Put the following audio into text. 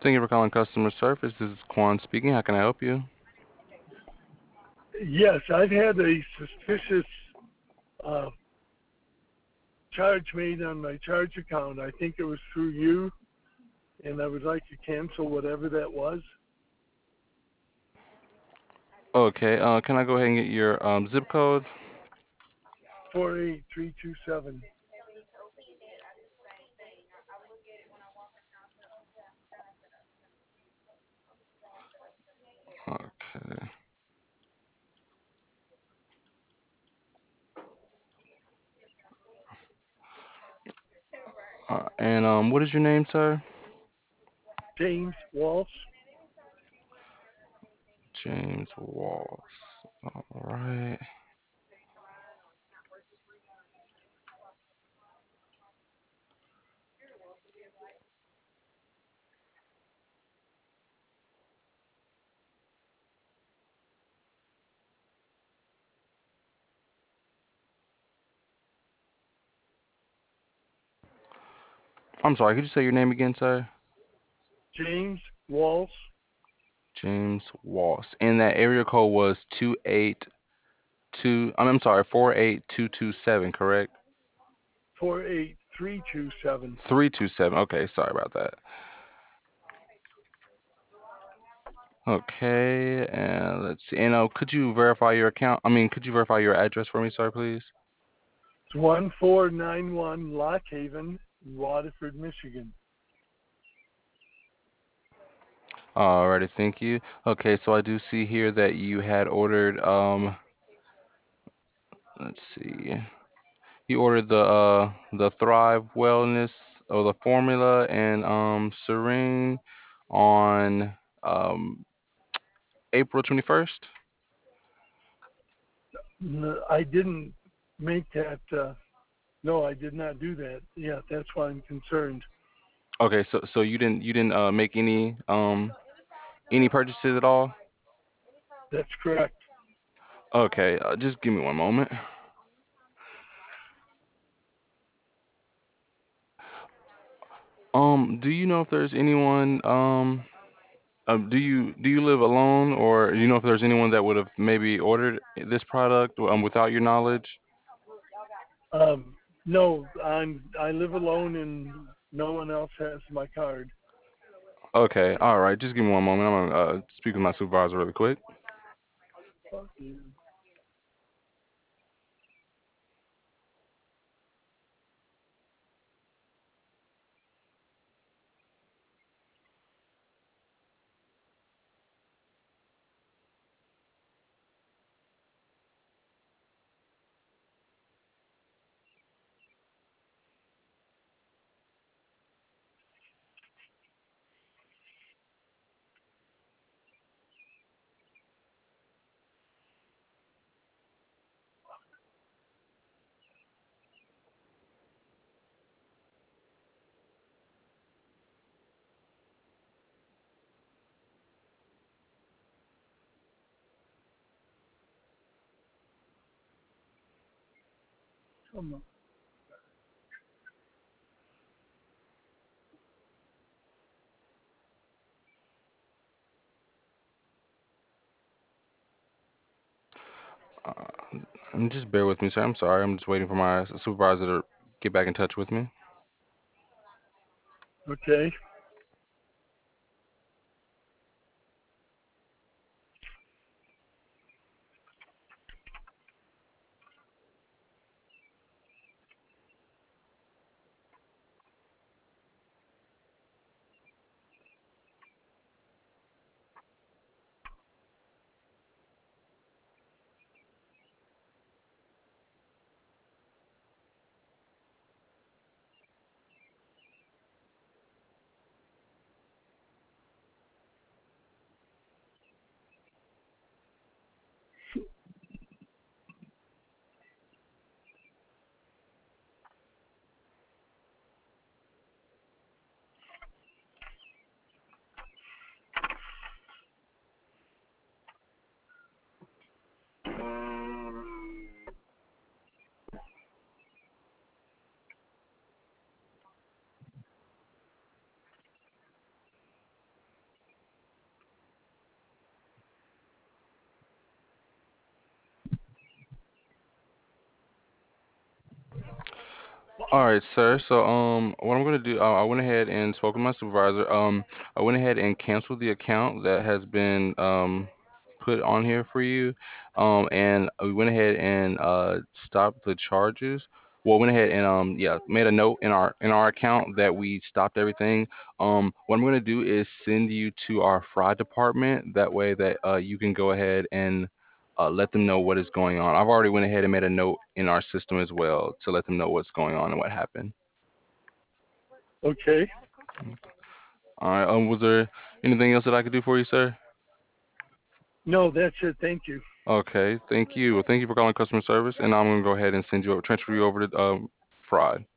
Thank you for calling customer service. This is Quan speaking. How can I help you? Yes, I've had a suspicious uh, charge made on my charge account. I think it was through you, and I would like to cancel whatever that was. Okay, can I go ahead and get your zip code? 48327. Okay. And what is your name, sir? James Walsh. James Walls. All right. I'm sorry. Could you say your name again, sir? James Walsh. James Walls. And that area code was 282. I'm sorry, 48227. Correct? 48327. 327. Okay, sorry about that. Okay, and let's see. And could you verify your account? Could you verify your address for me, sir, please? It's 1491 Lock Haven, Waterford, Michigan. Alrighty, thank you. Okay, so I do see here that you had ordered let's see. You ordered the Thrive Wellness or the formula and Serene on um April 21st. I didn't make that. No, I did not do that. Yeah, that's why I'm concerned. Okay, so you didn't make any purchases at all? That's correct. Okay, just give me one moment. Do you know if there's anyone do you live alone, or do you know if there's anyone that would have maybe ordered this product without your knowledge? No, I live alone and no one else has my card. Okay, all right. Just give me one moment. I'm gonna speak with my supervisor really quick. Fuck you. Come on. Uh, and just bear with me, sir. I'm sorry. I'm just waiting for my supervisor to get back in touch with me. Okay. All right, sir. So, what I'm gonna do, I went ahead and spoke with my supervisor. I went ahead and canceled the account that has been put on here for you. And we went ahead and stopped the charges. Well, went ahead and yeah, made a note in our account that we stopped everything. What I'm gonna do is send you to our fraud department. That way that you can go ahead and let them know what is going on. I've already went ahead and made a note in our system as well to let them know what's going on and what happened. Okay. All right. Was there anything else that I could do for you, sir? No, that's it. Thank you. Okay. Thank you. Well, thank you for calling customer service, and I'm gonna go ahead and send you transfer you over to fraud.